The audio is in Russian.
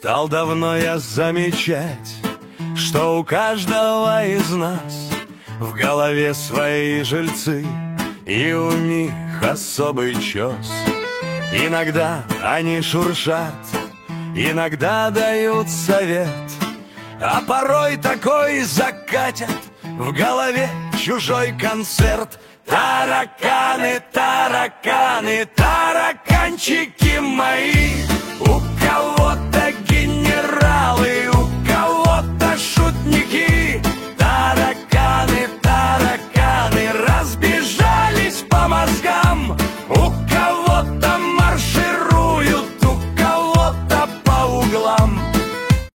Стал давно я замечать, что у каждого из нас в голове свои жильцы, и у них особый чес. Иногда они шуршат, иногда дают совет, а порой такой закатят в голове чужой концерт. Тараканы, тараканы, тараканчики мои, у кого-то генералы,